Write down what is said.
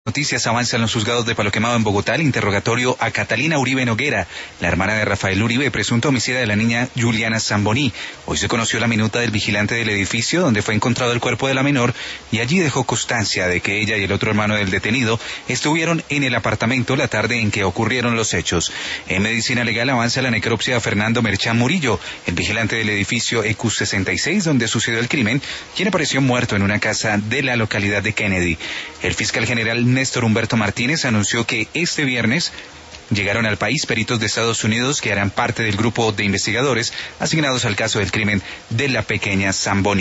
Noticias avanza en los juzgados de Palo Quemado en Bogotá el interrogatorio a Catalina Uribe Noguera, la hermana de Rafael Uribe, presunto homicida de la niña Juliana Zamboní. Hoy se conoció la minuta del vigilante del edificio donde fue encontrado el cuerpo de la menor y allí dejó constancia de que ella y el otro hermano del detenido estuvieron en el apartamento la tarde en que ocurrieron los hechos. En medicina legal avanza la necropsia a Fernando Merchán Murillo, el vigilante del edificio EQ66 donde sucedió el crimen, quien apareció muerto en una casa de la localidad de Kennedy. El fiscal general Néstor Humberto Martínez anunció que este viernes llegaron al país peritos de Estados Unidos que harán parte del grupo de investigadores asignados al caso del crimen de la pequeña Zamboní.